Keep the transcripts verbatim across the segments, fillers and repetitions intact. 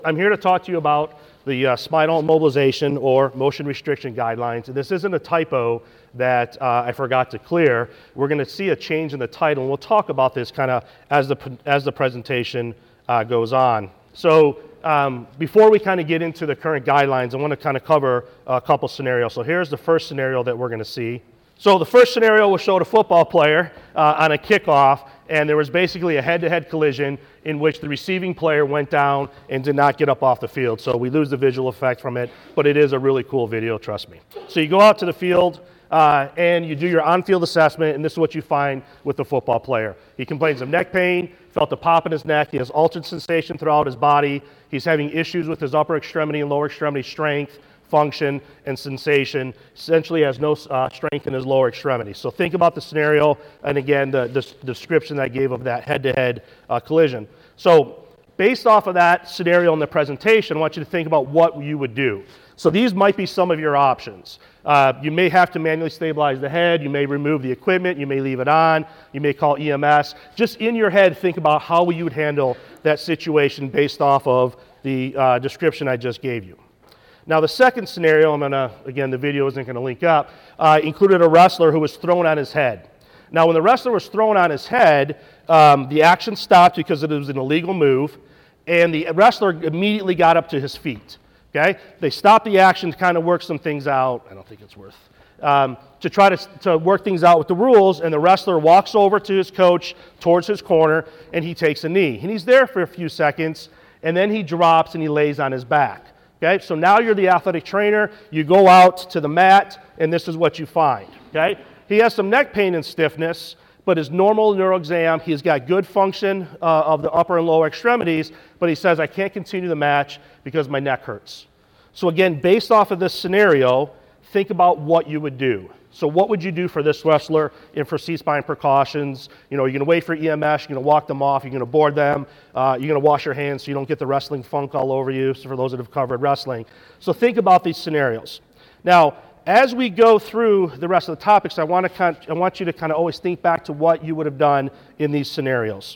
I'm here to talk to you about the uh, spinal immobilization or motion restriction guidelines. And this isn't a typo that uh, I forgot to clear. We're going to see a change in the title, and we'll talk about this kind of as the as the presentation uh, goes on. So um, before we kind of get into the current guidelines, I want to kind of cover a couple scenarios. So here's the first scenario that we're going to see. So the first scenario will show a football player uh, on a kickoff, and there was basically a head-to-head collision in which the receiving player went down and did not get up off the field. So we lose the visual effect from it, but it is a really cool video, trust me. So you go out to the field uh, and you do your on-field assessment, and this is what you find with the football player. He complains of neck pain, felt a pop in his neck, he has altered sensation throughout his body, he's having issues with his upper extremity and lower extremity strength, function, and sensation, essentially has no uh, strength in his lower extremity. So think about the scenario, and again, the, the description that I gave of that head-to-head uh, collision. So based off of that scenario in the presentation, I want you to think about what you would do. So these might be some of your options. Uh, you may have to manually stabilize the head, you may remove the equipment, you may leave it on, you may call E M S. Just in your head, think about how you would handle that situation based off of the uh, description I just gave you. Now the second scenario, I'm gonna, again, the video isn't gonna link up, uh, included a wrestler who was thrown on his head. Now when the wrestler was thrown on his head, um, the action stopped because it was an illegal move, and the wrestler immediately got up to his feet, okay? They stopped the action to kind of work some things out, I don't think it's worth, um, to try to, to work things out with the rules, and the wrestler walks over to his coach towards his corner, and he takes a knee. And he's there for a few seconds, and then he drops and he lays on his back. Okay, so now you're the athletic trainer, you go out to the mat, and this is what you find, okay? He has some neck pain and stiffness, but his normal neuro exam, he's got good function uh, of the upper and lower extremities, but he says, I can't continue the match because my neck hurts. So again, based off of this scenario, think about what you would do. So what would you do for this wrestler and for C-spine precautions? You know, you're going to wait for E M S, you're going to walk them off, you're going to board them, uh, you're going to wash your hands so you don't get the wrestling funk all over you, so for those that have covered wrestling. So think about these scenarios. Now, as we go through the rest of the topics, I want, to kind of, I want you to kind of always think back to what you would have done in these scenarios.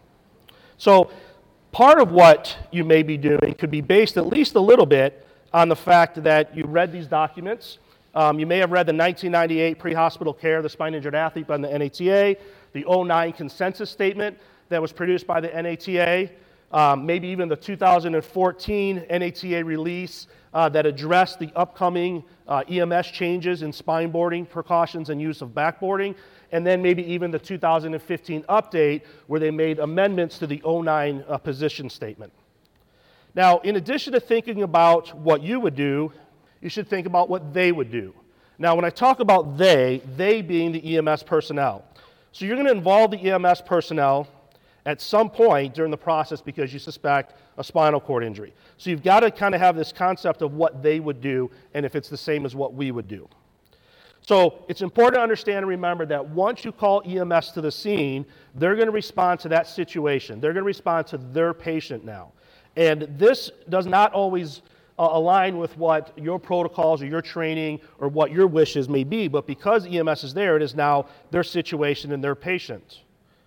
So part of what you may be doing could be based at least a little bit on the fact that you read these documents. Um, you may have read the nineteen ninety-eight Pre-Hospital Care of the Spine Injured Athlete by the N A T A, the oh nine consensus statement that was produced by the N A T A, um, maybe even the two thousand fourteen N A T A release uh, that addressed the upcoming uh, E M S changes in spine boarding precautions and use of backboarding, and then maybe even the two thousand fifteen update where they made amendments to the oh nine uh, position statement. Now, in addition to thinking about what you would do, you should think about what they would do. Now, when I talk about they, they being the E M S personnel. So you're going to involve the E M S personnel at some point during the process because you suspect a spinal cord injury. So you've got to kind of have this concept of what they would do and if it's the same as what we would do. So it's important to understand and remember that once you call E M S to the scene, they're going to respond to that situation. They're going to respond to their patient now. And this does not always Uh, align with what your protocols or your training or what your wishes may be, but because E M S is there, it is now their situation and their patient.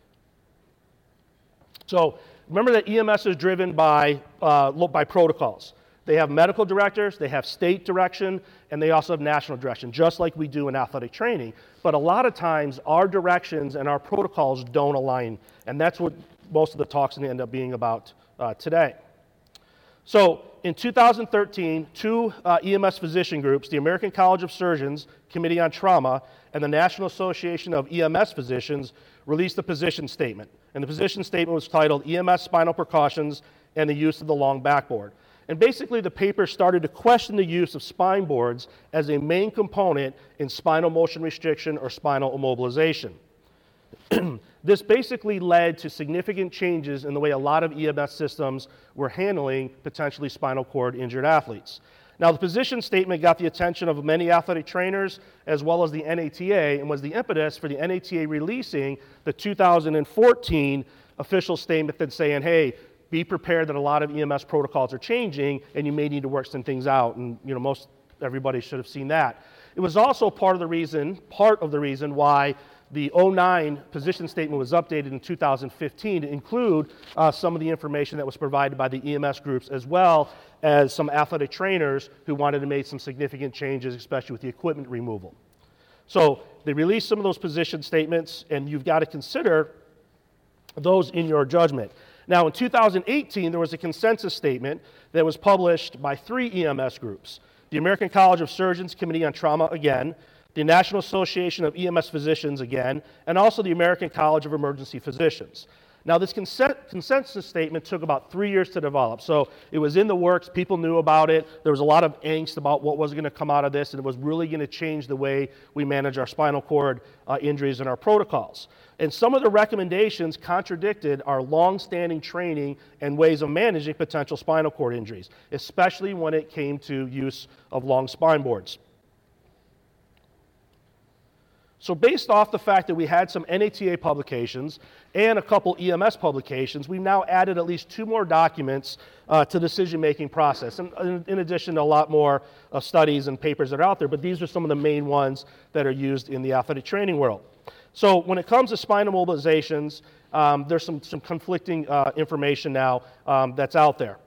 So remember that E M S is driven by, uh, by protocols. They have medical directors, they have state direction, and they also have national direction, just like we do in athletic training. But a lot of times, our directions and our protocols don't align, and that's what most of the talks end up being about uh, today. So in two thousand thirteen, two uh, E M S physician groups, the American College of Surgeons Committee on Trauma and the National Association of E M S Physicians released a position statement. And the position statement was titled E M S Spinal Precautions and the Use of the Long Backboard. And basically the paper started to question the use of spine boards as a main component in spinal motion restriction or spinal immobilization. This basically led to significant changes in the way a lot of E M S systems were handling potentially spinal cord injured athletes. Now, the position statement got the attention of many athletic trainers as well as the N A T A and was the impetus for the N A T A releasing the two thousand fourteen official statement that's saying, hey, be prepared that a lot of E M S protocols are changing and you may need to work some things out. And, you know, most everybody should have seen that. It was also part of the reason, part of the reason why the oh nine position statement was updated in two thousand fifteen to include uh, some of the information that was provided by the E M S groups, as well as some athletic trainers who wanted to make some significant changes, especially with the equipment removal. So they released some of those position statements, and you've got to consider those in your judgment. Now, in two thousand eighteen, there was a consensus statement that was published by three E M S groups: the American College of Surgeons Committee on Trauma, again, the National Association of E M S Physicians, again, and also the American College of Emergency Physicians. Now, this consensus statement took about three years to develop, so it was in the works. People knew about it. There was a lot of angst about what was going to come out of this, and it was really going to change the way we manage our spinal cord uh, injuries and our protocols. And some of the recommendations contradicted our long-standing training and ways of managing potential spinal cord injuries, especially when it came to use of long spine boards. So based off the fact that we had some N A T A publications and a couple E M S publications, we've now added at least two more documents uh, to the decision-making process, and in, in addition to a lot more uh, studies and papers that are out there, but these are some of the main ones that are used in the athletic training world. So when it comes to spinal mobilizations, um, there's some, some conflicting uh, information now um, that's out there.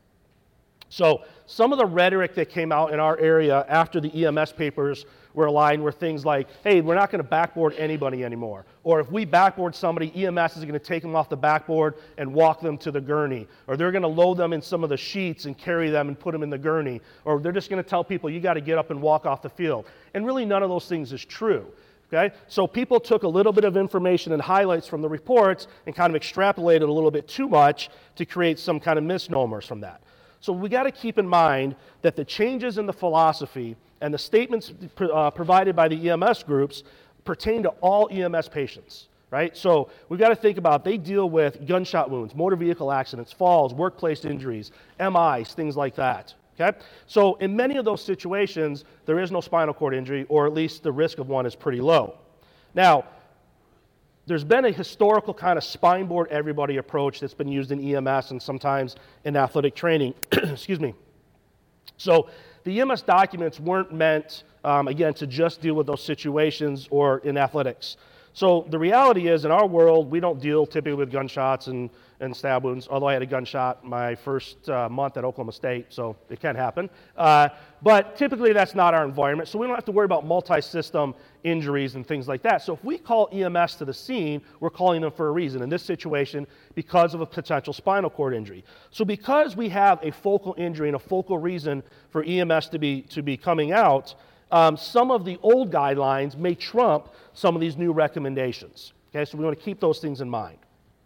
So some of the rhetoric that came out in our area after the E M S papers were aligned were things like, hey, we're not going to backboard anybody anymore. Or if we backboard somebody, E M S is going to take them off the backboard and walk them to the gurney. Or they're going to load them in some of the sheets and carry them and put them in the gurney. Or they're just going to tell people, you got to get up and walk off the field. And really none of those things is true. Okay? So people took a little bit of information and highlights from the reports and kind of extrapolated a little bit too much to create some kind of misnomers from that. So we got to keep in mind that the changes in the philosophy and the statements uh, provided by the E M S groups pertain to all E M S patients, right? So we've got to think about, they deal with gunshot wounds, motor vehicle accidents, falls, workplace injuries, M Is, things like that, okay? So in many of those situations, there is no spinal cord injury, or at least the risk of one is pretty low. Now, there's been a historical kind of spine board everybody approach that's been used in E M S and sometimes in athletic training. Excuse me. So the E M S documents weren't meant, um, again, to just deal with those situations or in athletics. So the reality is, in our world, we don't deal typically with gunshots and, and stab wounds, although I had a gunshot my first uh, month at Oklahoma State, so it can happen. Uh, but typically that's not our environment, so we don't have to worry about multi-system injuries and things like that. So if we call E M S to the scene, we're calling them for a reason. In this situation, because of a potential spinal cord injury. So because we have a focal injury and a focal reason for E M S to be, to be coming out, Um, some of the old guidelines may trump some of these new recommendations. Okay, so we want to keep those things in mind.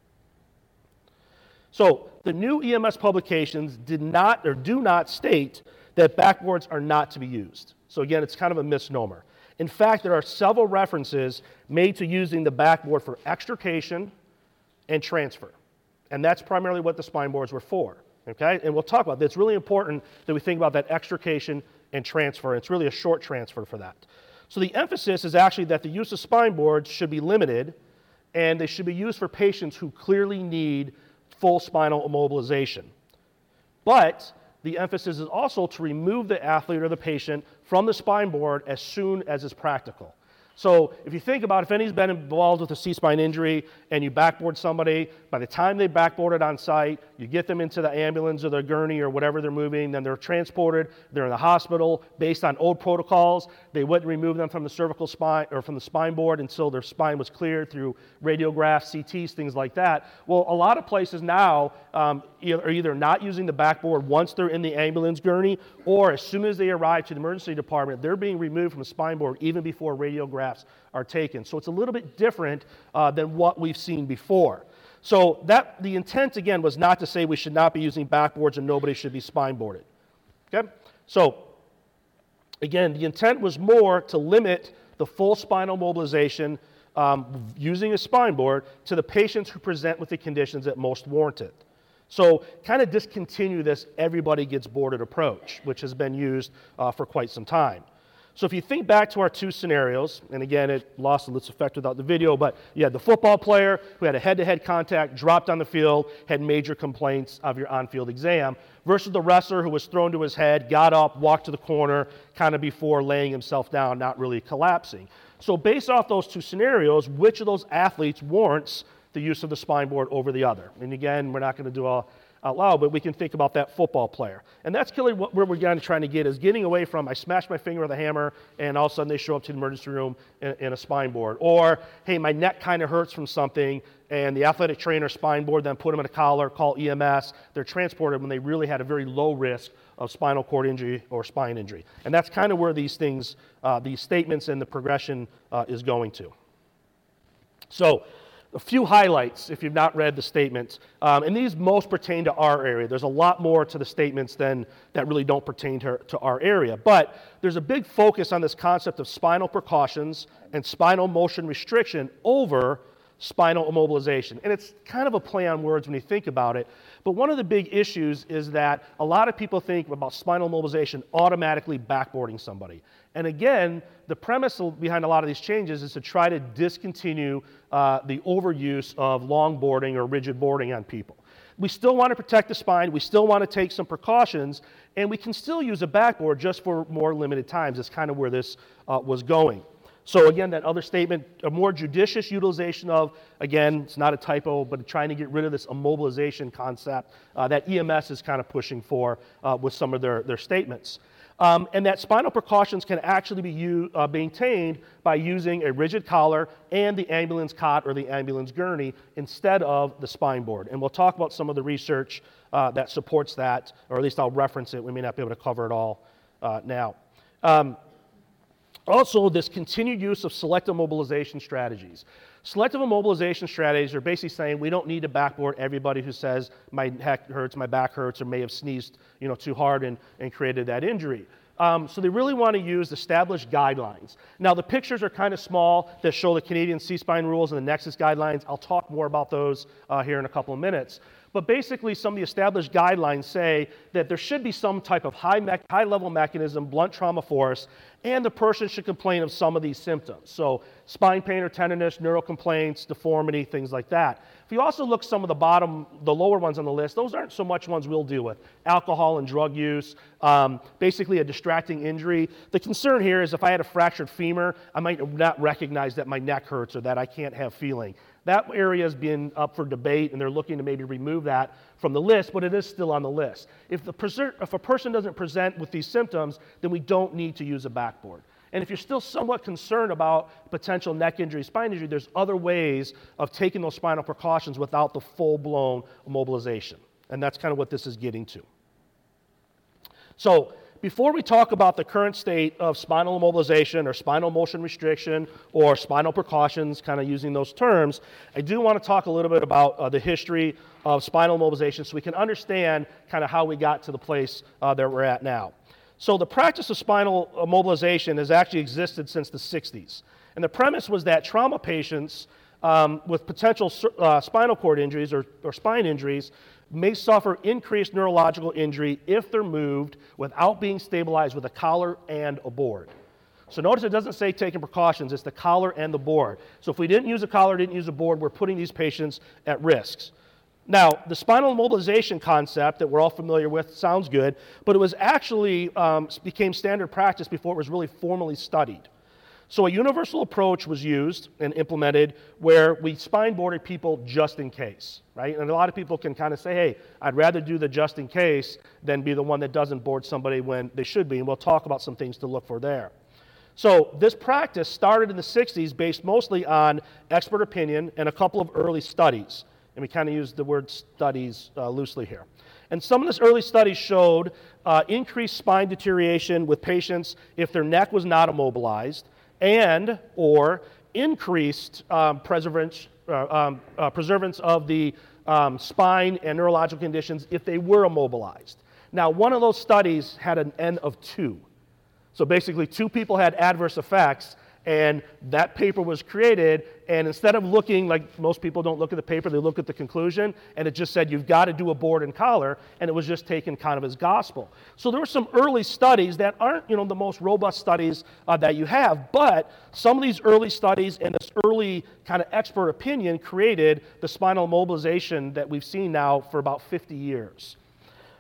So the new E M S publications did not or do not state that backboards are not to be used. So again, it's kind of a misnomer. In fact, there are several references made to using the backboard for extrication and transfer. And that's primarily what the spine boards were for. Okay, and we'll talk about that. It's really important that we think about that extrication and transfer. It's really a short transfer for that. So the emphasis is actually that the use of spine boards should be limited, and they should be used for patients who clearly need full spinal immobilization. But the emphasis is also to remove the athlete or the patient from the spine board as soon as is practical. So if you think about, if anybody's been involved with a C-spine injury and you backboard somebody, by the time they backboarded on site, you get them into the ambulance or the gurney or whatever they're moving, then they're transported, they're in the hospital. Based on old protocols, they wouldn't remove them from the cervical spine or from the spine board until their spine was cleared through radiographs, C Ts, things like that. Well, a lot of places now um, are either not using the backboard once they're in the ambulance gurney, or as soon as they arrive to the emergency department, they're being removed from the spine board even before radiographs are taken. So it's a little bit different uh, than what we've seen before. So that the intent, again, was not to say we should not be using backboards and nobody should be spine boarded. Okay? So, again, the intent was more to limit the full spinal mobilization um, using a spine board to the patients who present with the conditions that most warrant it. So kind of discontinue this everybody gets boarded approach, which has been used uh, for quite some time. So if you think back to our two scenarios, and again, it lost its effect without the video, but you had the football player who had a head-to-head contact, dropped on the field, had major complaints of your on-field exam, versus the wrestler who was thrown to his head, got up, walked to the corner, kind of before laying himself down, not really collapsing. So based off those two scenarios, which of those athletes warrants the use of the spine board over the other? And again, we're not going to do all out loud, but we can think about that football player. And that's really what where we're kind of trying to get, is getting away from I smashed my finger with a hammer and all of a sudden they show up to the emergency room in, in a spine board. Or, hey, my neck kind of hurts from something and the athletic trainer spine board then put them in a collar, call E M S. They're transported when they really had a very low risk of spinal cord injury or spine injury. And that's kind of where these things, uh, these statements and the progression uh, is going to. So, a few highlights if you've not read the statements, um, and these most pertain to our area. There's a lot more to the statements than that really don't pertain to, to our area, but there's a big focus on this concept of spinal precautions and spinal motion restriction over spinal immobilization. And it's kind of a play on words when you think about it, but one of the big issues is that a lot of people think about spinal immobilization automatically backboarding somebody. And again, the premise behind a lot of these changes is to try to discontinue uh, the overuse of long boarding or rigid boarding on people. We still want to protect the spine, we still want to take some precautions, and we can still use a backboard just for more limited times. That's kind of where this uh, was going. So again, that other statement, a more judicious utilization of, again, it's not a typo, but trying to get rid of this immobilization concept uh, that E M S is kind of pushing for uh, with some of their, their statements. Um, and that spinal precautions can actually be u- uh, maintained by using a rigid collar and the ambulance cot or the ambulance gurney instead of the spine board. And we'll talk about some of the research uh, that supports that, or at least I'll reference it. We may not be able to cover it all uh, now. Um, Also, this continued use of selective immobilization strategies. Selective immobilization strategies are basically saying we don't need to backboard everybody who says my neck hurts, my back hurts, or may have sneezed you know, too hard and, and created that injury. Um, so they really want to use established guidelines. Now the pictures are kind of small that show the Canadian C-spine rules and the Nexus guidelines. I'll talk more about those uh, here in a couple of minutes. But basically some of the established guidelines say that there should be some type of high me- high-level mechanism, blunt trauma force, and the person should complain of some of these symptoms. So spine pain or tenderness, neural complaints, deformity, things like that. If you also look some of the bottom, the lower ones on the list, those aren't so much ones we'll deal with. Alcohol and drug use, um, basically a distracting injury. The concern here is if I had a fractured femur, I might not recognize that my neck hurts or that I can't have feeling. That area has been up for debate, and they're looking to maybe remove that from the list, but it is still on the list. If, the preser- if a person doesn't present with these symptoms, then we don't need to use a backboard. And if you're still somewhat concerned about potential neck injury, spine injury, there's other ways of taking those spinal precautions without the full-blown immobilization. And that's kind of what this is getting to. So, before we talk about the current state of spinal immobilization or spinal motion restriction or spinal precautions, kind of using those terms, I do want to talk a little bit about uh, the history of spinal immobilization so we can understand kind of how we got to the place uh, that we're at now. So the practice of spinal immobilization has actually existed since the sixties. And the premise was that trauma patients um, with potential uh, spinal cord injuries or, or spine injuries may suffer increased neurological injury if they're moved without being stabilized with a collar and a board. So notice it doesn't say taking precautions, it's the collar and the board. So if we didn't use a collar, didn't use a board, we're putting these patients at risks. Now, the spinal immobilization concept that we're all familiar with sounds good, but it was actually um, became standard practice before it was really formally studied. So a universal approach was used and implemented where we spine boarded people just in case, right? And a lot of people can kind of say, hey, I'd rather do the just in case than be the one that doesn't board somebody when they should be, and we'll talk about some things to look for there. So this practice started in the sixties based mostly on expert opinion and a couple of early studies. And we kind of use the word studies uh, loosely here. And some of this early studies showed uh, increased spine deterioration with patients if their neck was not immobilized, and or increased um, preservance, uh, um, uh, preservance of the um, spine and neurological conditions if they were immobilized. Now, one of those studies had an N of two. So basically, two people had adverse effects, and that paper was created, and instead of looking like most people don't look at the paper, they look at the conclusion, and it just said you've got to do a board and collar, and it was just taken kind of as gospel. So there were some early studies that aren't, you know, the most robust studies uh, that you have, but some of these early studies and this early kind of expert opinion created the spinal immobilization that we've seen now for about fifty years.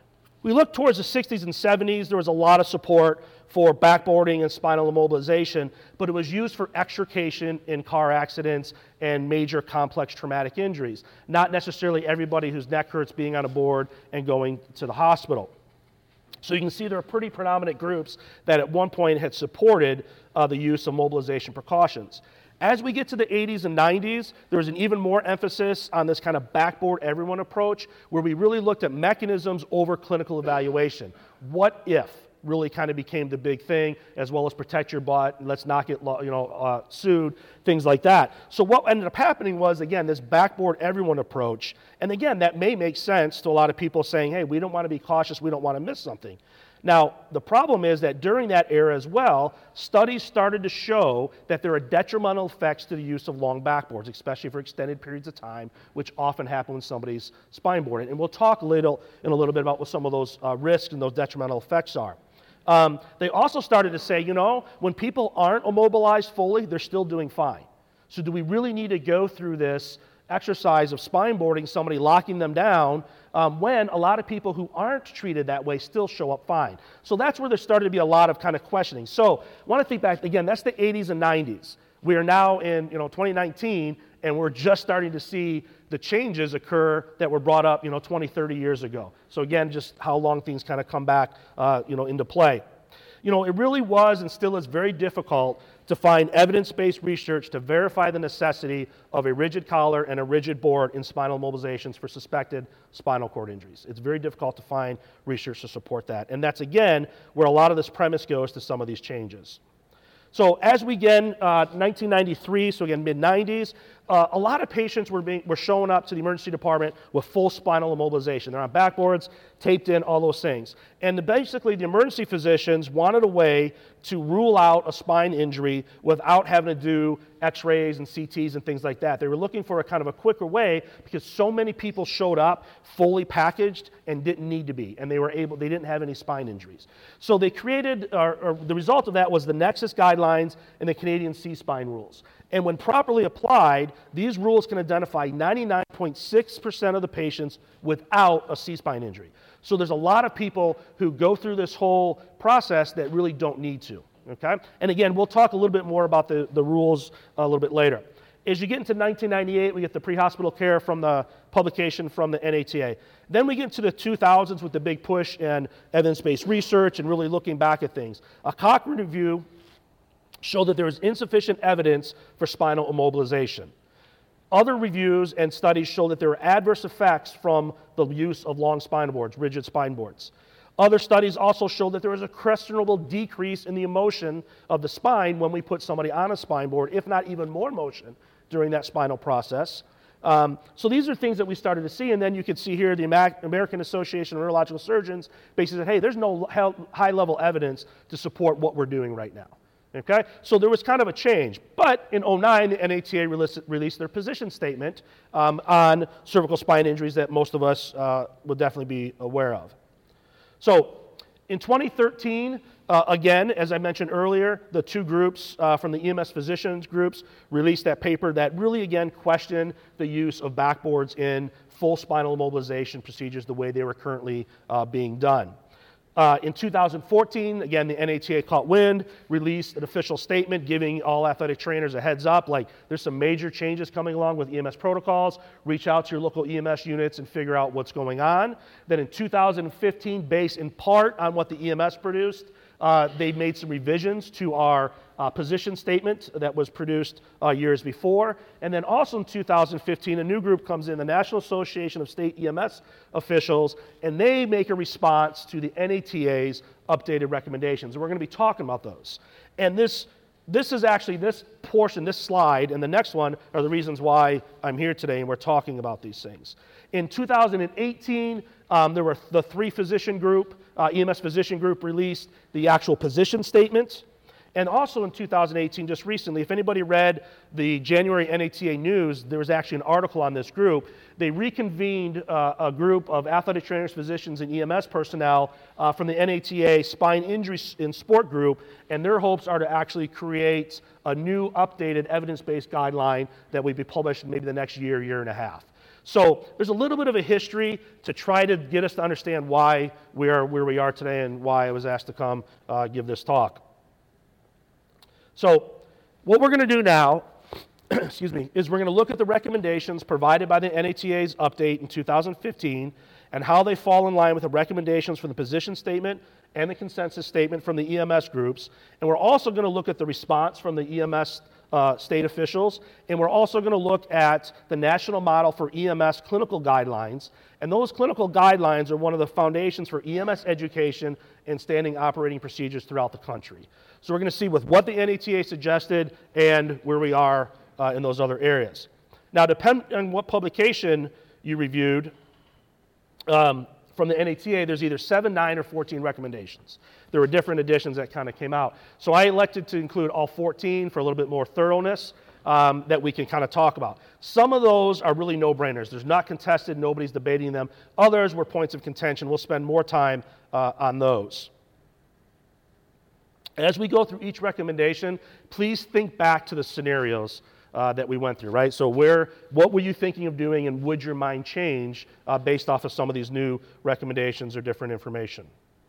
We look towards the sixties and seventies, there was a lot of support for backboarding and spinal immobilization, but it was used for extrication in car accidents and major complex traumatic injuries, not necessarily everybody whose neck hurts being on a board and going to the hospital. So you can see there are pretty predominant groups that at one point had supported uh, the use of mobilization precautions. As we get to the eighties and nineties, there was an even more emphasis on this kind of backboard everyone approach, where we really looked at mechanisms over clinical evaluation. What if really kind of became the big thing, as well as protect your butt, and let's not get you know uh, sued, things like that. So what ended up happening was, again, this backboard everyone approach, and again, that may make sense to a lot of people saying, hey, we don't want to be cautious, we don't want to miss something. Now, the problem is that during that era as well, studies started to show that there are detrimental effects to the use of long backboards, especially for extended periods of time, which often happen when somebody's spine boarded. And we'll talk a little, in a little bit about what some of those uh, risks and those detrimental effects are. Um, they also started to say, you know, when people aren't immobilized fully, they're still doing fine. So do we really need to go through this exercise of spine boarding, somebody locking them down, um, when a lot of people who aren't treated that way still show up fine? So that's where there started to be a lot of kind of questioning. So I want to think back, again, that's the eighties and nineties. We are now in you know twenty nineteen, and we're just starting to see the changes occur that were brought up you know twenty, thirty years ago. So again, just how long things kind of come back uh, you know into play. You know, it really was and still is very difficult to find evidence-based research to verify the necessity of a rigid collar and a rigid board in spinal immobilizations for suspected spinal cord injuries. It's very difficult to find research to support that. And that's, again, where a lot of this premise goes to some of these changes. So as we begin uh, nineteen ninety-three, so again, mid nineties, uh, a lot of patients were, being, were showing up to the emergency department with full spinal immobilization. They're on backboards, taped in, all those things. And the, basically, the emergency physicians wanted a way to rule out a spine injury without having to do x-rays and C Ts and things like that. They were looking for a kind of a quicker way because so many people showed up fully packaged and didn't need to be, and they were able, they didn't have any spine injuries. So they created, or, or the result of that was the Nexus guidelines and the Canadian C-spine rules. And when properly applied, these rules can identify ninety-nine point six percent of the patients without a C-spine injury. So there's a lot of people who go through this whole process that really don't need to, okay? And again, we'll talk a little bit more about the, the rules a little bit later. As you get into nineteen ninety-eight, we get the pre-hospital care from the publication from the N A T A. Then we get into the two thousands with the big push in evidence-based research and really looking back at things. A Cochrane review showed that there was insufficient evidence for spinal immobilization. Other reviews and studies show that there were adverse effects from the use of long spine boards, rigid spine boards. Other studies also show that there was a questionable decrease in the motion of the spine when we put somebody on a spine board, if not even more motion during that spinal process. Um, so these are things that we started to see, and then you can see here the American Association of Neurological Surgeons basically said, hey, there's no high-level evidence to support what we're doing right now. Okay, so there was kind of a change. But in oh nine, the N A T A released, released their position statement um, on cervical spine injuries that most of us uh, will definitely be aware of. So in twenty thirteen, uh, again, as I mentioned earlier, the two groups uh, from the E M S physicians groups released that paper that really, again, questioned the use of backboards in full spinal immobilization procedures the way they were currently uh, being done. Uh, in two thousand fourteen, again, the N A T A caught wind, released an official statement giving all athletic trainers a heads up, like there's some major changes coming along with E M S protocols. Reach out to your local E M S units and figure out what's going on. Then in two thousand fifteen, based in part on what the E M S produced, uh, they made some revisions to our uh, position statement that was produced uh, years before. And then also in two thousand fifteen, a new group comes in, the National Association of State E M S Officials, and they make a response to the N A T A's updated recommendations. And we're going to be talking about those. And this, this is actually, this portion, this slide, and the next one are the reasons why I'm here today and we're talking about these things. In two thousand eighteen, um, there were the three physician group, uh, E M S physician group released the actual position statement. And also in two thousand eighteen, just recently, if anybody read the January N A T A news, there was actually an article on this group. They reconvened uh, a group of athletic trainers, physicians, and E M S personnel uh, from the N A T A Spine Injury in Sport group, and their hopes are to actually create a new updated evidence-based guideline that will be published in maybe the next year, year and a half. So there's a little bit of a history to try to get us to understand why we are where we are today and why I was asked to come uh, give this talk. So what we're going to do now, excuse me, is we're going to look at the recommendations provided by the N A T A's update in two thousand fifteen and how they fall in line with the recommendations from the position statement and the consensus statement from the E M S groups. And we're also going to look at the response from the E M S uh, state officials, and we're also going to look at the national model for E M S clinical guidelines. And those clinical guidelines are one of the foundations for E M S education and standing operating procedures throughout the country. So we're going to see with what the N A T A suggested and where we are uh, in those other areas. Now, depending on what publication you reviewed, um, from the N A T A, there's either seven, nine, or fourteen recommendations. There were different editions that kind of came out. So I elected to include all fourteen for a little bit more thoroughness um, that we can kind of talk about. Some of those are really no-brainers. There's not contested, nobody's debating them. Others were points of contention. We'll spend more time uh, on those. As we go through each recommendation, please think back to the scenarios Uh, that we went through, right? So where, what were you thinking of doing, and would your mind change uh, based off of some of these new recommendations or different information?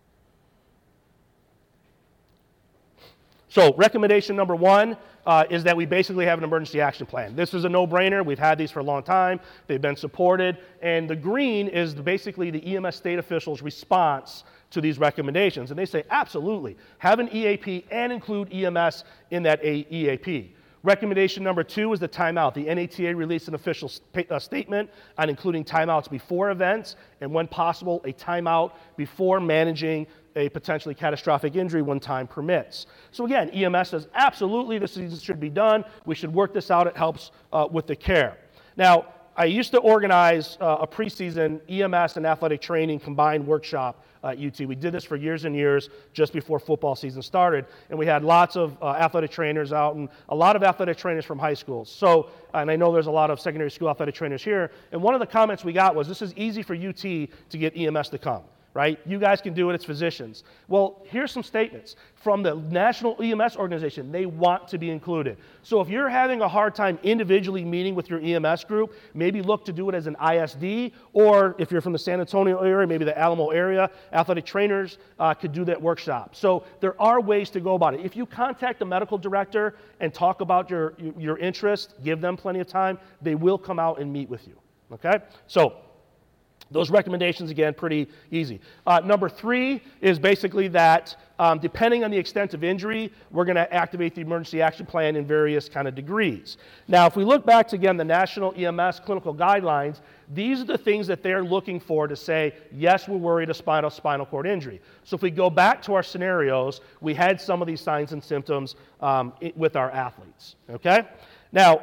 So recommendation number one uh, is that we basically have an emergency action plan. This is a no-brainer. We've had these for a long time. They've been supported. And the green is basically the E M S state officials' response to these recommendations. And they say, absolutely, have an E A P and include E M S in that E A P. Recommendation number two is the timeout. The N A T A released an official st- uh, statement on including timeouts before events and, when possible, a timeout before managing a potentially catastrophic injury when time permits. So again, E M S says, absolutely, this should be done. We should work this out. It helps uh, with the care. Now, I used to organize uh, a preseason E M S and athletic training combined workshop at U T. We did this for years and years just before football season started, and we had lots of uh, athletic trainers out and a lot of athletic trainers from high schools. So, and I know there's a lot of secondary school athletic trainers here, and one of the comments we got was, this is easy for U T to get E M S to come, right? You guys can do it, it's physicians. Well, here's some statements from the National E M S Organization. They want to be included. So if you're having a hard time individually meeting with your E M S group, maybe look to do it as an I S D, or if you're from the San Antonio area, maybe the Alamo area, athletic trainers uh, could do that workshop. So there are ways to go about it. If you contact the medical director and talk about your, your interest, give them plenty of time, they will come out and meet with you, okay? So those recommendations, again, pretty easy. Uh, number three is basically that um, depending on the extent of injury, we're going to activate the emergency action plan in various kind of degrees. Now, if we look back to, again, the National E M S clinical guidelines, these are the things that they're looking for to say, yes, we're worried of spinal, spinal cord injury. So if we go back to our scenarios, we had some of these signs and symptoms um, it, with our athletes, okay? Now,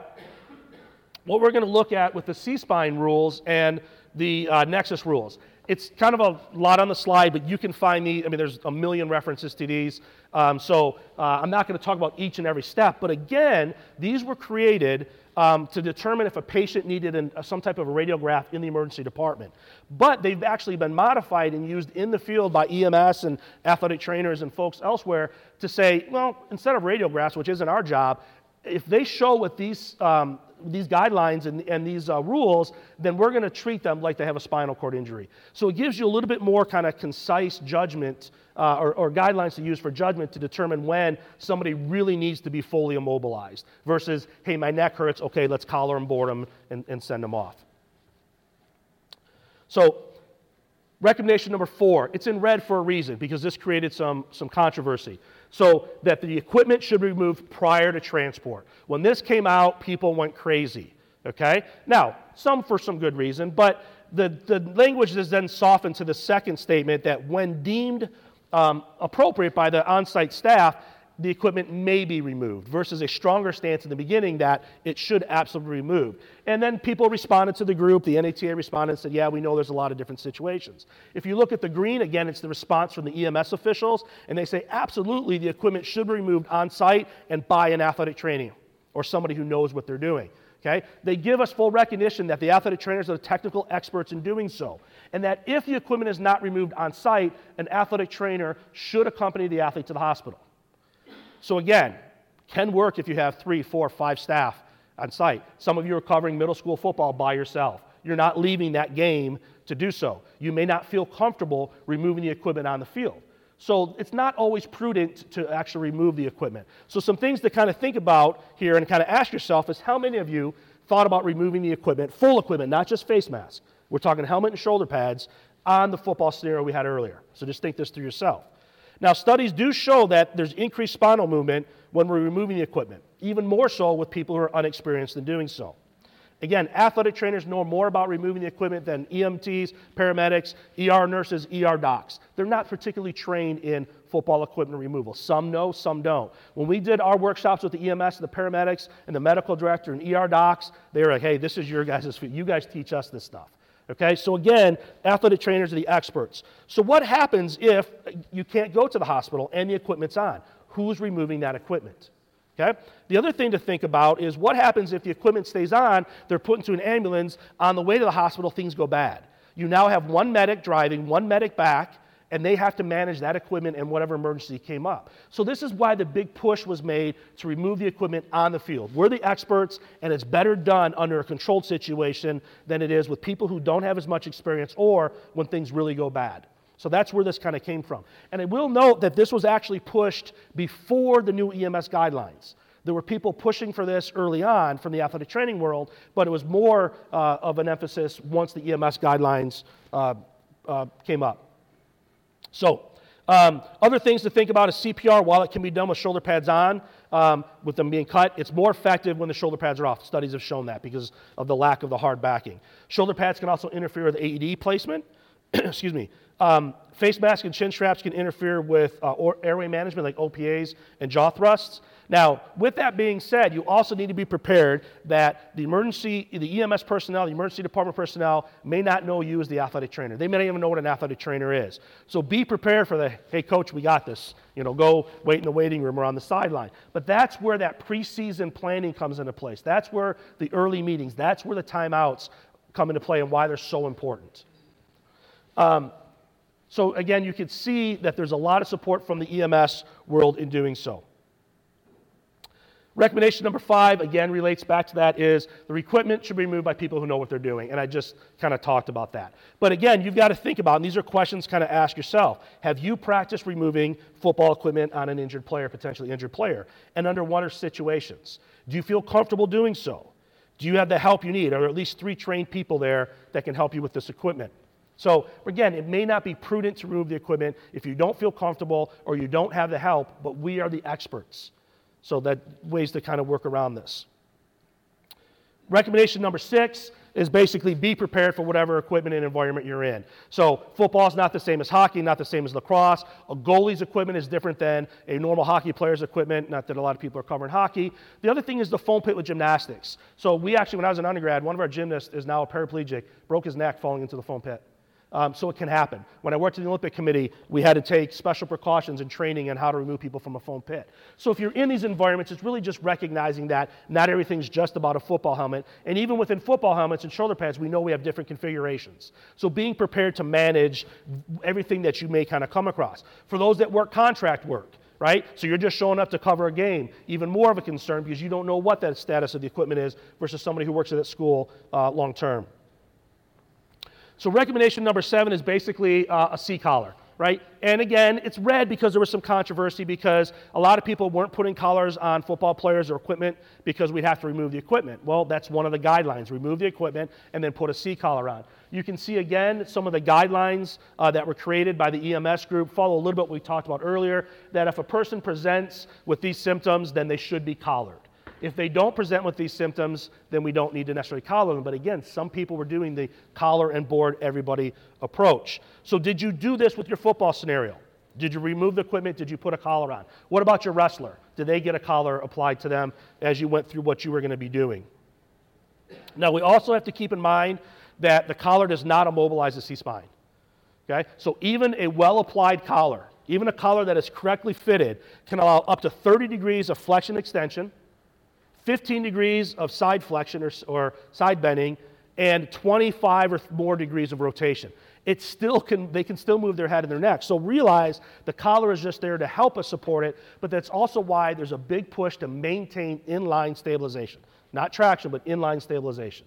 what we're going to look at with the C-spine rules and the uh, Nexus rules. It's kind of a lot on the slide, but you can find the, I mean, there's a million references to these. Um, so uh, I'm not going to talk about each and every step, but again, these were created um, to determine if a patient needed an, uh, some type of a radiograph in the emergency department. But they've actually been modified and used in the field by E M S and athletic trainers and folks elsewhere to say, well, instead of radiographs, which isn't our job, if they show what these um, these guidelines and, and these uh, rules, then we're going to treat them like they have a spinal cord injury. So it gives you a little bit more kind of concise judgment uh, or, or guidelines to use for judgment to determine when somebody really needs to be fully immobilized versus, hey, my neck hurts, okay, let's collar them, board them, and, and send them off. So recommendation number four, it's in red for a reason because this created some, some controversy. So that the equipment should be removed prior to transport. When this came out, people went crazy, okay? Now, some for some good reason, but the, the language is then softened to the second statement that when deemed um, appropriate by the on-site staff, the equipment may be removed versus a stronger stance in the beginning that it should absolutely be removed. And then people responded to the group. The N A T A responded and said, yeah, we know there's a lot of different situations. If you look at the green, again, it's the response from the E M S officials, and they say absolutely the equipment should be removed on site and by an athletic trainer or somebody who knows what they're doing. Okay? They give us full recognition that the athletic trainers are the technical experts in doing so, and that if the equipment is not removed on site, an athletic trainer should accompany the athlete to the hospital. So again, can work if you have three, four, five staff on site. Some of you are covering middle school football by yourself. you're not leaving that game to do so. You may not feel comfortable removing the equipment on the field. So it's not always prudent to actually remove the equipment. So some things to kind of think about here and kind of ask yourself is how many of you thought about removing the equipment, full equipment, not just face masks. We're talking helmet and shoulder pads on the football scenario we had earlier. So just think this through yourself. Now, studies do show that there's increased spinal movement when we're removing the equipment, even more so with people who are unexperienced in doing so. Again, athletic trainers know more about removing the equipment than E M Ts, paramedics, E R nurses, E R docs. They're not particularly trained in football equipment removal. Some know, some don't. When we did our workshops with the E M S, the paramedics, and the medical director and E R docs, they were like, hey, this is your guys' field. You guys teach us this stuff. Okay, so again, athletic trainers are the experts. So what happens if you can't go to the hospital and the equipment's on? Who's removing that equipment? Okay? The other thing to think about is what happens if the equipment stays on, they're put into an ambulance, on the way to the hospital, things go bad. You now have one medic driving, one medic back, and they have to manage that equipment and whatever emergency came up. So this is why the big push was made to remove the equipment on the field. We're the experts, and it's better done under a controlled situation than it is with people who don't have as much experience or when things really go bad. So that's where this kind of came from. And I will note that this was actually pushed before the new E M S guidelines. There were people pushing for this early on from the athletic training world, but it was more uh, of an emphasis once the E M S guidelines uh, uh, came up. So um, other things to think about is C P R. While it can be done with shoulder pads on, um, with them being cut, it's more effective when the shoulder pads are off. Studies have shown that because of the lack of the hard backing. Shoulder pads can also interfere with A E D placement. Excuse me. Um, face masks and chin straps can interfere with uh, or airway management like O P As and jaw thrusts. Now, with that being said, you also need to be prepared that the emergency, the E M S personnel, the emergency department personnel may not know you as the athletic trainer. They may not even know what an athletic trainer is. So be prepared for the, hey, coach, we got this. You know, go wait in the waiting room or on the sideline. But that's where that preseason planning comes into place. That's where the early meetings, that's where the timeouts come into play and why they're so important. Um, so again, you can see that there's a lot of support from the E M S world in doing so. Recommendation number five, again, relates back to that, is the equipment should be removed by people who know what they're doing. And I just kind of talked about that. But again, you've got to think about, and these are questions kind of ask yourself, have you practiced removing football equipment on an injured player, potentially injured player? And under what are situations? Do you feel comfortable doing so? Do you have the help you need? Or at least three trained people there that can help you with this equipment? So again, it may not be prudent to remove the equipment if you don't feel comfortable or you don't have the help, but we are the experts. So that ways to kind of work around this. Recommendation number six is basically be prepared for whatever equipment and environment you're in. So football is not the same as hockey, not the same as lacrosse. A goalie's equipment is different than a normal hockey player's equipment, not that a lot of people are covering hockey. The other thing is the foam pit with gymnastics. So we actually, when I was an undergrad, one of our gymnasts is now a paraplegic, broke his neck falling into the foam pit. Um, so it can happen. When I worked in the Olympic Committee, we had to take special precautions and training on how to remove people from a foam pit. So if you're in these environments, it's really just recognizing that not everything's just about a football helmet. And even within football helmets and shoulder pads, we know we have different configurations. So being prepared to manage everything that you may kind of come across. For those that work contract work, right? So you're just showing up to cover a game. Even more of a concern because you don't know what that status of the equipment is versus somebody who works at that school uh, long term. So recommendation number seven is basically uh, a C-collar, right? And again, it's red because there was some controversy because a lot of people weren't putting collars on football players or equipment because we'd have to remove the equipment. Well, that's one of the guidelines. Remove the equipment and then put a C-collar on. You can see again some of the guidelines uh, that were created by the E M S group follow a little bit what we talked about earlier, that if a person presents with these symptoms, then they should be collared. If they don't present with these symptoms, then we don't need to necessarily collar them. But again, some people were doing the collar and board everybody approach. So did you do this with your football scenario? Did you remove the equipment? Did you put a collar on? What about your wrestler? Did they get a collar applied to them as you went through what you were going to be doing? Now, we also have to keep in mind that the collar does not immobilize the C-spine. Okay? So even a well-applied collar, even a collar that is correctly fitted, can allow up to thirty degrees of flexion extension, fifteen degrees of side flexion or, or side bending, and twenty-five or more degrees of rotation. It still can, they can still move their head and their neck. So realize the collar is just there to help us support it, but that's also why there's a big push to maintain inline stabilization. Not traction, but inline stabilization.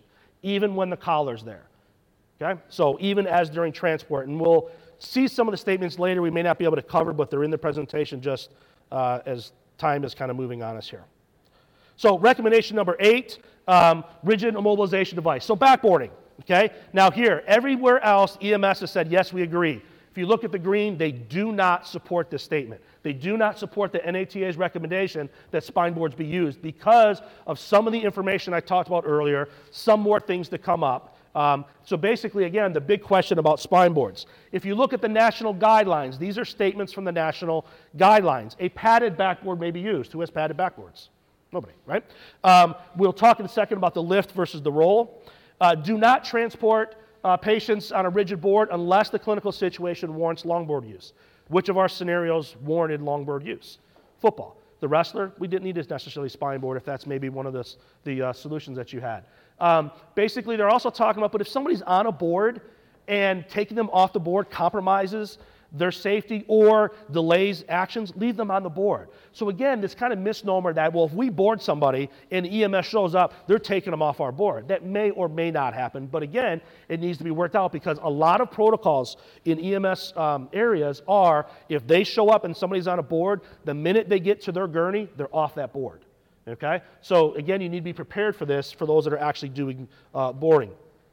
even when the collar's there. Okay? So even as during transport, and we'll see some of the statements later we may not be able to cover, but they're in the presentation just uh, as time is kind of moving on us here. So recommendation number eight, um, rigid immobilization device. So backboarding, okay? Now here, everywhere else, E M S has said, yes, we agree. If you look at the green, they do not support this statement. They do not support the N A T A's recommendation that spine boards be used because of some of the information I talked about earlier, some more things to come up. Um, so basically, again, the big question about spine boards. If you look at the national guidelines, these are statements from the national guidelines. A padded backboard may be used. Who has padded backboards? Nobody, right? Um, we'll talk in a second about the lift versus the roll. Uh, do not transport uh, patients on a rigid board unless the clinical situation warrants longboard use. Which of our scenarios warranted longboard use? Football. The wrestler, we didn't need a necessarily spine board if that's maybe one of the, the uh, solutions that you had. Um, basically, they're also talking about, but if somebody's on a board and taking them off the board compromises their safety or delays actions, leave them on the board. So again, this kind of misnomer that, well, if we board somebody and E M S shows up, they're taking them off our board. That may or may not happen, but again, it needs to be worked out because a lot of protocols in E M S um, areas are, if they show up and somebody's on a board, the minute they get to their gurney, they're off that board. Okay? So again, you need to be prepared for this for those that are actually doing uh, boarding.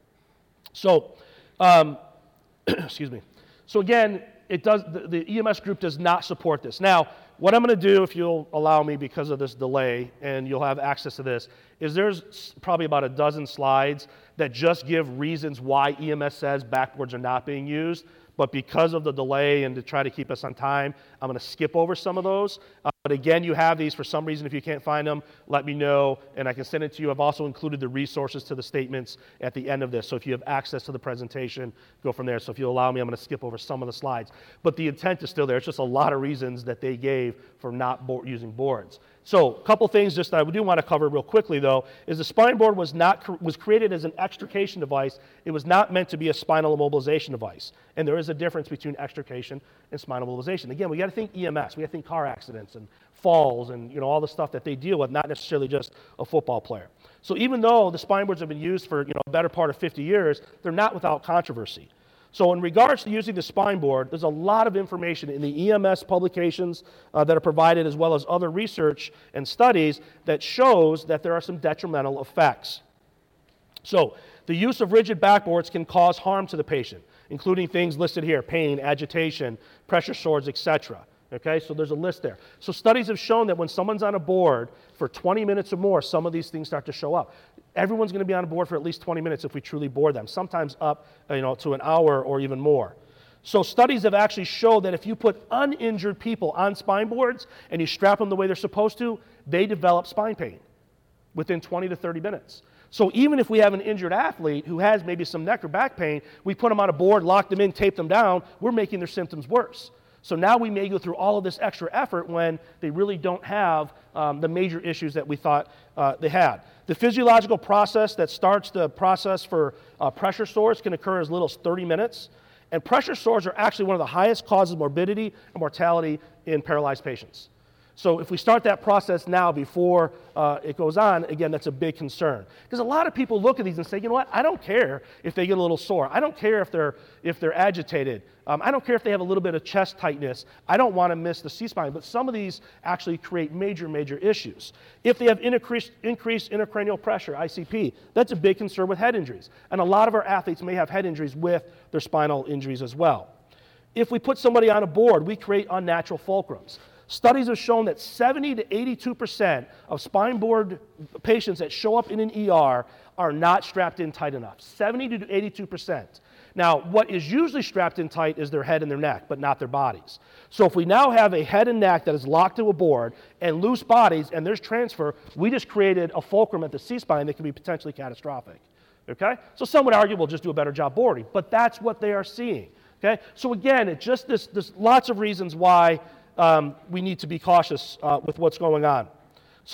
So, um, excuse me. So again, it does, the, the E M S group does not support this. Now, what I'm going to do, if you'll allow me because of this delay, and you'll have access to this, is there's probably about a dozen slides that just give reasons why E M S says backboards are not being used. But because of the delay and to try to keep us on time, I'm going to skip over some of those. Uh, but again, you have these for some reason. If you can't find them, let me know, and I can send it to you. I've also included the resources to the statements at the end of this. So if you have access to the presentation, go from there. So if you allow me, I'm going to skip over some of the slides. But the intent is still there. It's just a lot of reasons that they gave for not bo- using boards. So a couple things just that I do want to cover real quickly, though, is the spine board was not was created as an extrication device. It was not meant to be a spinal immobilization device. And there is a difference between extrication and spinal immobilization. Again, we got to think E M S. We got to think car accidents and falls and you know all the stuff that they deal with, not necessarily just a football player. So even though the spine boards have been used for you know a better part of fifty years, they're not without controversy. So in regards to using the spine board, there's a lot of information in the E M S publications uh, that are provided, as well as other research and studies that shows that there are some detrimental effects. So the use of rigid backboards can cause harm to the patient, including things listed here: pain, agitation, pressure sores, et cetera. Okay, so there's a list there. So studies have shown that when someone's on a board for twenty minutes or more, some of these things start to show up. Everyone's going to be on a board for at least twenty minutes if we truly board them, sometimes up you know, to an hour or even more. So studies have actually shown that if you put uninjured people on spine boards and you strap them the way they're supposed to, they develop spine pain within twenty to thirty minutes. So even if we have an injured athlete who has maybe some neck or back pain, we put them on a board, lock them in, tape them down, we're making their symptoms worse. So now we may go through all of this extra effort when they really don't have um, the major issues that we thought uh, they had. The physiological process that starts the process for uh, pressure sores can occur as little as thirty minutes. And pressure sores are actually one of the highest causes of morbidity and mortality in paralyzed patients. So if we start that process now before uh, it goes on, again, that's a big concern. Because a lot of people look at these and say, you know what, I don't care if they get a little sore. I don't care if they're, if they're agitated. Um, I don't care if they have a little bit of chest tightness. I don't want to miss the C-spine. But some of these actually create major, major issues. If they have increased, increased intracranial pressure, I C P, that's a big concern with head injuries. And a lot of our athletes may have head injuries with their spinal injuries as well. If we put somebody on a board, we create unnatural fulcrums. Studies have shown that seventy to eighty-two percent of spine board patients that show up in an E R are not strapped in tight enough. seventy to eighty-two percent. Now, what is usually strapped in tight is their head and their neck, but not their bodies. So if we now have a head and neck that is locked to a board and loose bodies and there's transfer, we just created a fulcrum at the C-spine that can be potentially catastrophic. Okay? So some would argue we'll just do a better job boarding, but that's what they are seeing. Okay? So again, it just this, there's lots of reasons why Um, we need to be cautious uh, with what's going on. So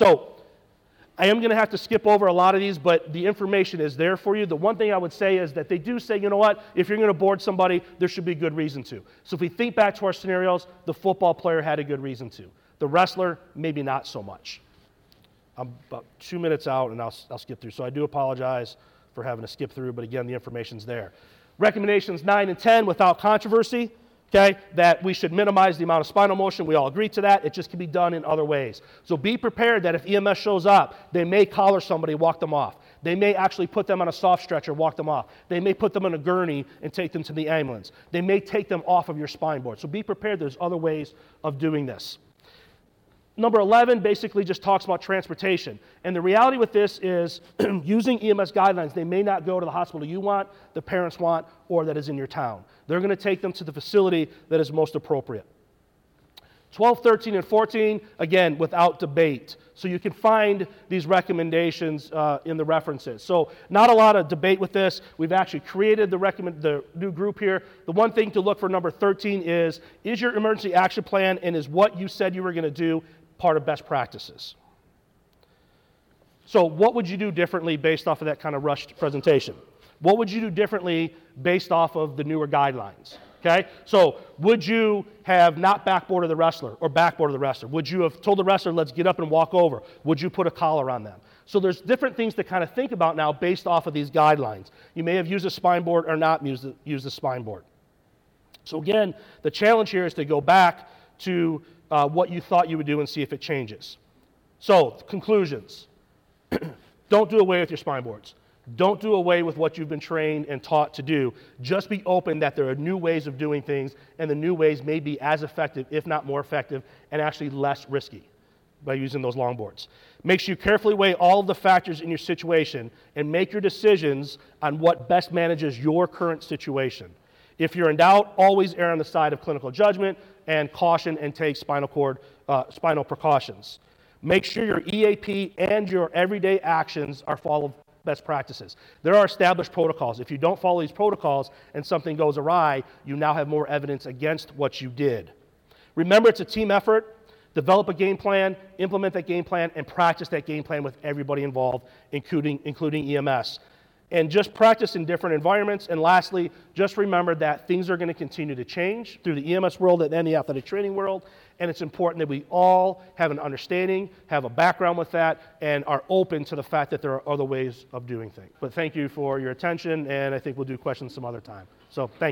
I am going to have to skip over a lot of these, but the information is there for you. The one thing I would say is that they do say, you know what, if you're going to board somebody, there should be good reason to. So if we think back to our scenarios, the football player had a good reason to. The wrestler, maybe not so much. I'm about two minutes out, and I'll, I'll skip through. So I do apologize for having to skip through, but again, the information's there. Recommendations nine and ten, without controversy, okay, that we should minimize the amount of spinal motion. We all agree to that. It just can be done in other ways. So be prepared that if E M S shows up, they may collar somebody, walk them off. They may actually put them on a soft stretcher, walk them off. They may put them on a gurney and take them to the ambulance. They may take them off of your spine board. So be prepared. There's other ways of doing this. Number eleven basically just talks about transportation. And the reality with this is using E M S guidelines, they may not go to the hospital you want, the parents want, or that is in your town. They're going to take them to the facility that is most appropriate. twelve, thirteen, and fourteen, again, without debate. So you can find these recommendations uh, in the references. So not a lot of debate with this. We've actually created the, recommend, the new group here. The one thing to look for, number thirteen, is, is your emergency action plan and is what you said you were going to do part of best practices? So what would you do differently based off of that kind of rushed presentation? What would you do differently based off of the newer guidelines? Okay, so would you have not backboarded the wrestler or backboarded the wrestler? Would you have told the wrestler, let's get up and walk over? Would you put a collar on them? So there's different things to kind of think about now based off of these guidelines. You may have used a spine board or not used the, used the spine board. So again, the challenge here is to go back to uh, what you thought you would do and see if it changes. So conclusions. Don't do away with your spine boards. Don't do away with what you've been trained and taught to do. Just be open that there are new ways of doing things, and the new ways may be as effective, if not more effective, and actually less risky by using those long boards. Make sure you carefully weigh all of the factors in your situation and make your decisions on what best manages your current situation. If you're in doubt, always err on the side of clinical judgment and caution and take spinal cord, uh, spinal precautions. Make sure your E A P and your everyday actions are followed best practices. There are established protocols. If you don't follow these protocols and something goes awry, you now have more evidence against what you did. Remember, it's a team effort. Develop a game plan, implement that game plan, and practice that game plan with everybody involved, including, including E M S. And just practice in different environments. And lastly, just remember that things are going to continue to change through the E M S world and the athletic training world. And it's important that we all have an understanding, have a background with that, and are open to the fact that there are other ways of doing things. But thank you for your attention, and I think we'll do questions some other time. So thank you.